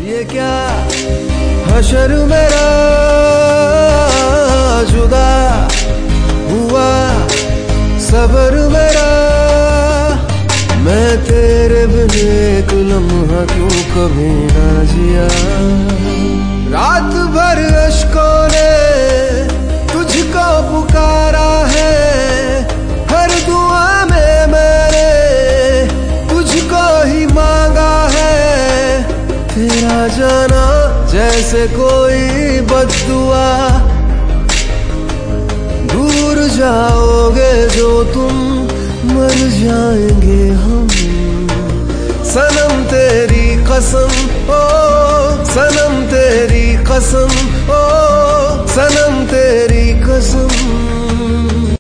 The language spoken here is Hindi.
ये क्या हशर मेरा जुदा हुआ, सबर मेरा, मैं तेरे बिन एक लम्हा क्यों कभी ना जिया। रात भर अश्कों ने तुझको पुकारा है, हर दुआ में मैंने तुझको ही मांगा है। तेरा जाना जैसे कोई बद्दुआ, दूर जाओगे जो तुम मर जाएंगे हम। सनम तेरी कसम, ओ सनम तेरी कसम, ओ सनम तेरी कसम।